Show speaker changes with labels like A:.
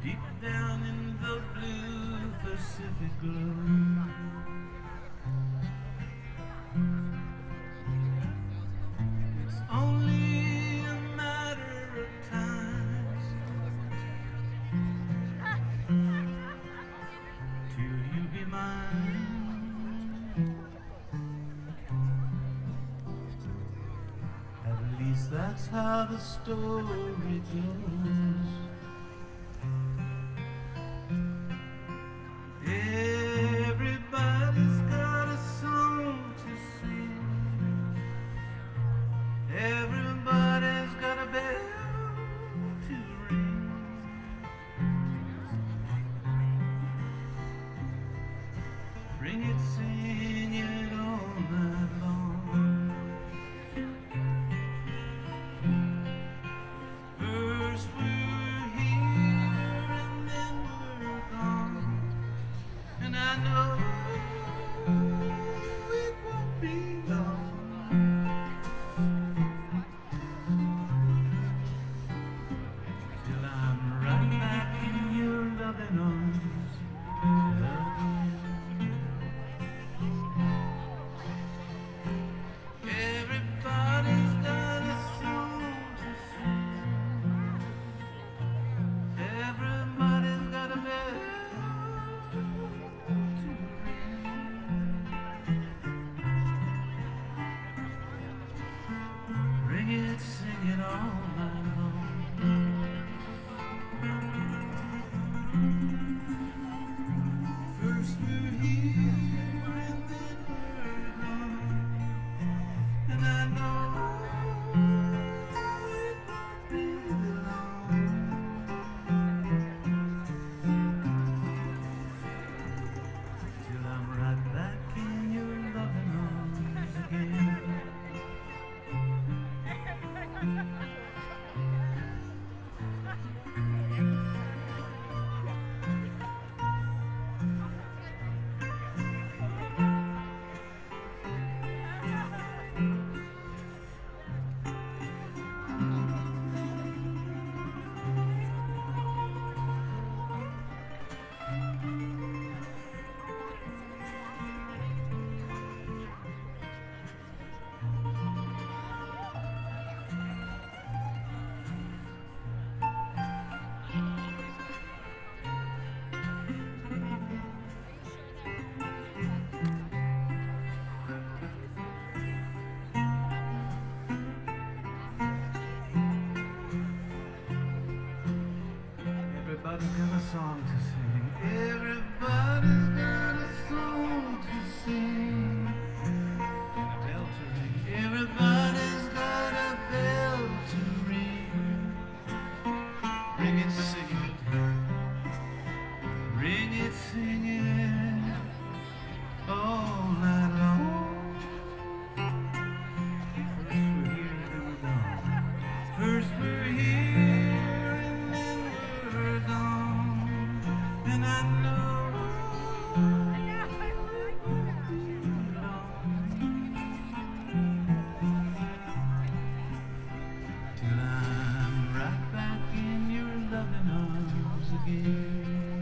A: deep down in the blue Pacific blue. It's only a matter of time till you be mine. At least that's how the story goes. Everybody's got a song to sing. Everybody's got a bell to ring. Ring it, sing it all night long. First we're here and then we're gone. And I know it won't be long till I'm right back in your loving arms again. Everybody's got a song to sing. Everybody's got a bell to ring. Ring it, sing it all night long. First we're here and then we're gone. And I know it won't be long till I'm right back in your loving arms again. Everybody's got a song to sing. Everybody's got a song to sing. And a bell to ring. Everybody's got a bell to ring. Ring it, sing it. Ring it, sing it all night long. First we're here and then we're gone. First we're here and then we're gone. And I know it won't be long till I'm right back in your loving arms again.